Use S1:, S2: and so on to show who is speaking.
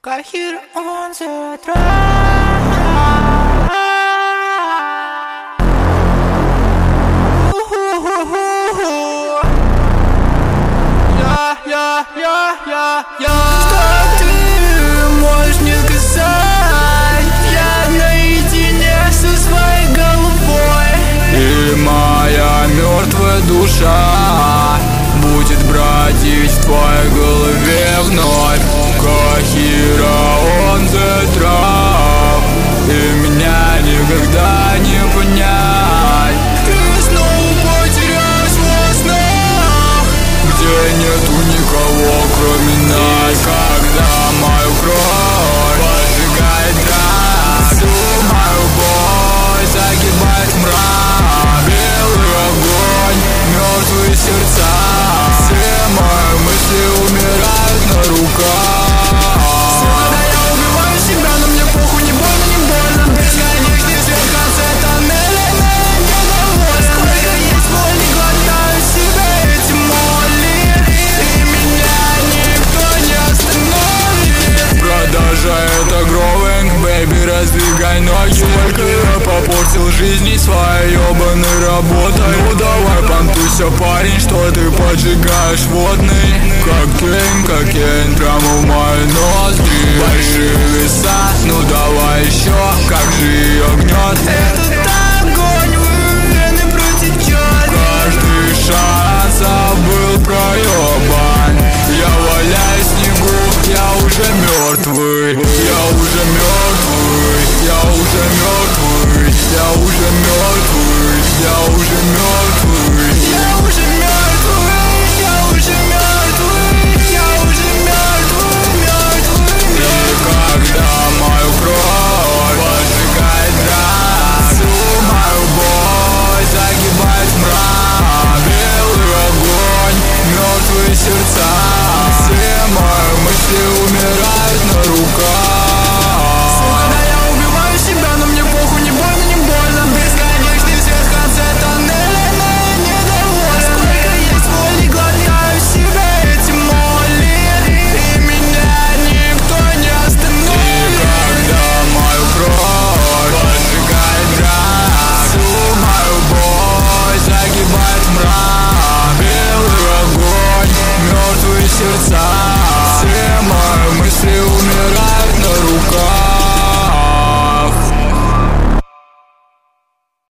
S1: Кахир on the track. Что ты можешь мне сказать? Я наедине со своей головой,
S2: и моя мертвая душа будет бродить в твоей голове вновь. Кахира on the track, и меня никогда не понять.
S1: ты снова потерялась во снах,
S2: где нету никого, кроме нас. Когда мою кровь поджигает драк, всю мою боль загибает мрак. Белый огонь, мертвые сердца, все мои мысли умирают на руках.
S1: когда я убиваю себя, но мне похуй, не больно, не больно. Бесконечный свет в конце тоннеля, но я недоволен. Сколько есть боль, не глотаю себе эти моли, и меня никто не остановит.
S2: Продолжай это growing, baby, раздвигай ноги. Сколько я попортил жизни своей ебаной работой. Ну давай понтуйся, парень, что ты поджигаешь водный. Кокейн, прямо в мои ноздри. Большие веса, ну давай еще, как же ее гнет.
S1: Этот огонь в вены протечет.
S2: Каждый шанс был проебан. Я валяюсь в снегу, я уже мертвый. Я уже мертвый, я уже мертвый, я уже мертвый, я уже мертвый.
S1: Я уже мертвый, я уже мертвый, я уже мертвый.
S2: И когда мою кровь поджигает драк, всю мою боль загибает мрак. Белый огонь, мертвые сердца, все мои мысли умирают на руках.